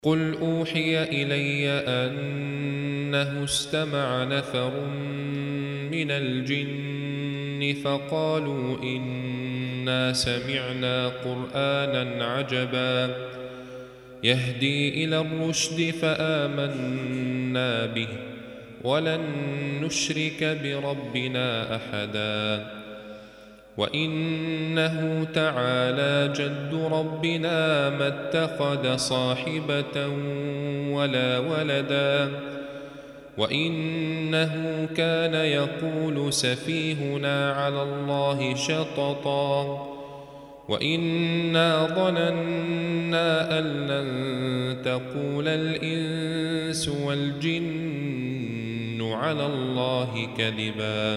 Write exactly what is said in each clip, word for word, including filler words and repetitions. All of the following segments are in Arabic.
قل أوحي إلي أنه استمع نفر من الجن فقالوا إنا سمعنا قرآنا عجبا يهدي إلى الرشد فآمنا به ولن نشرك بربنا أحدا وإنه تعالى جد ربنا ما اتخذ صاحبة ولا ولدا وإنه كان يقول سفيهنا على الله شططا وإنا ظننا أن لن تقول الإنس والجن على الله كذبا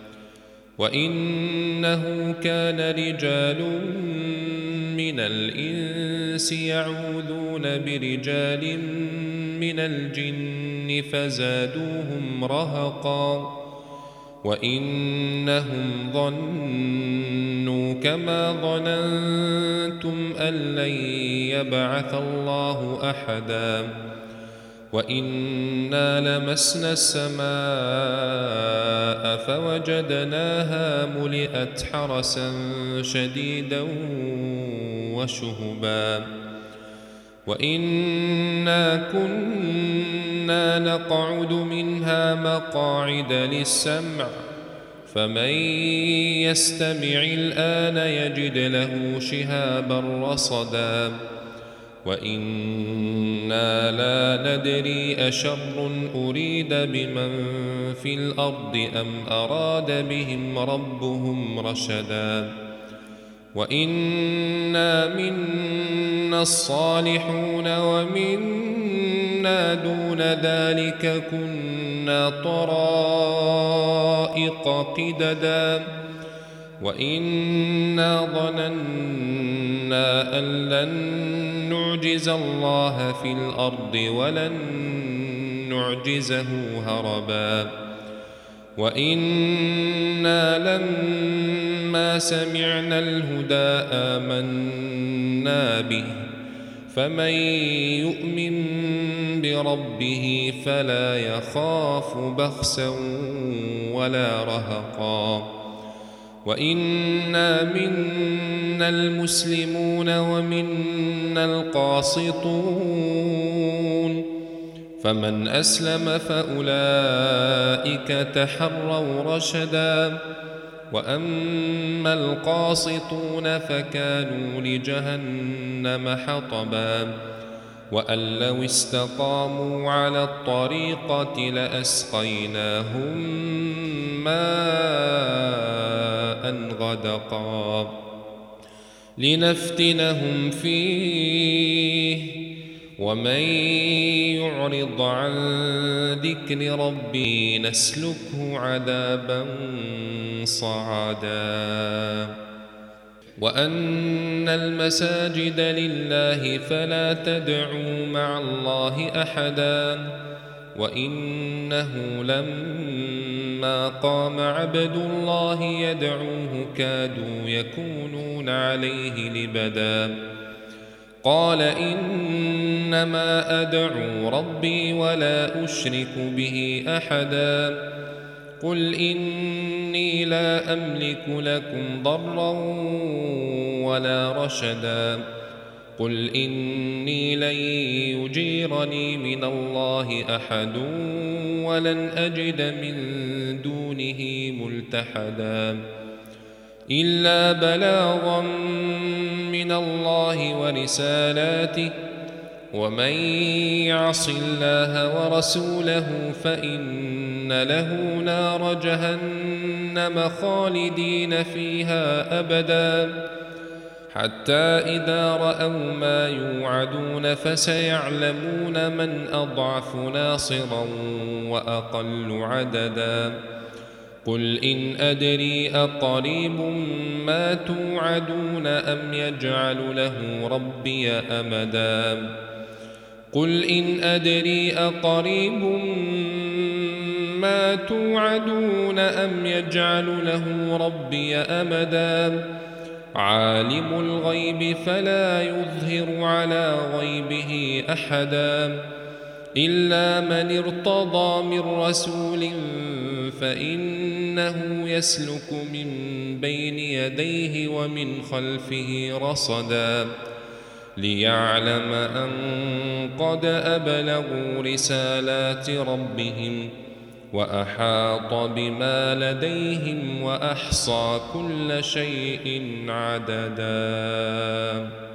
وإنه كان رجال من الإنس يعوذون برجال من الجن فزادوهم رهقا وإنهم ظنوا كما ظننتم أن لن يبعث الله أحدا وإنا لمسنا السماء فوجدناها ملئت حرسا شديدا وشهبا وإنا كنا نقعد منها مقاعد للسمع فمن يستمع الآن يجد له شهابا رصدا وإنا لا ندري أشر أريد بمن في الأرض أم أراد بهم ربهم رشدا وإنا منا الصالحون ومنا دون ذلك كنا طرائق قددا وإنا ظننا أن لن نعجز الله في الأرض ولن نعجزه هربا وإنا لما سمعنا الهدى آمنا به فمن يؤمن بربه فلا يخاف بخسا ولا رهقا وإنا منا المسلمون ومنا القاسطون فمن أسلم فأولئك تحروا رشدا وأما القاسطون فكانوا لجهنم حطبا وأن لو استقاموا على الطريقة لأسقيناهم ماء غدقا لنفتنهم فيه ومن يعرض عن ذكر ربه نسلكه عذابا صعدا وأن المساجد لله فلا تدعوا مع الله أحدا وإنه لما قام عبد الله يدعوه كادوا يكونون عليه لبدا قال إنما أدعو ربي ولا أشرك به أحدا قل إني لا أملك لكم ضرا ولا رشدا قل إني لن يجيرني من الله أحد ولن أجد من دونه ملتحدا إلا بلاغا من الله ورسالاته ومن يعص الله ورسوله فإن له نار جهنم خالدين فيها أبدا حتى إذا رأوا ما يوعدون فسيعلمون من أضعف ناصرا وأقل عددا قل إن أدري أقريب ما توعدون أم يجعل له ربي أمدا قل إن أدري أقريب ما توعدون أم يجعل له ربي أمدا عالم الغيب فلا يظهر على غيبه أحدا إلا من ارتضى من رسول فإنه يسلك من بين يديه ومن خلفه رصدا ليعلم أن قد أبلغوا رسالات ربهم وأحاط بما لديهم وأحصى كل شيء عددا.